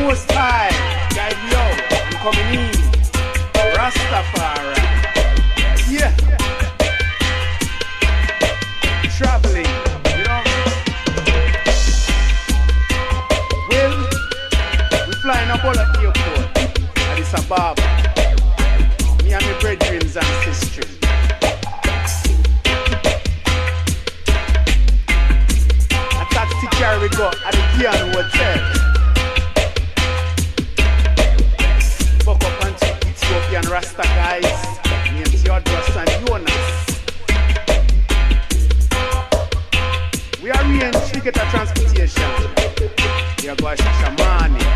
Most High, guide me out, I'm coming in. Rastafari, yeah. Traveling, you know. Well, we flying up all at the airport, Addis Ababa. Me and my brethren and sisters. A taxi carry we go at the Giano Hotel. Buck up and Ethiopian Rasta guys, named Theodros and Jonas. We arrange to get a transportation. We are going to Shamani.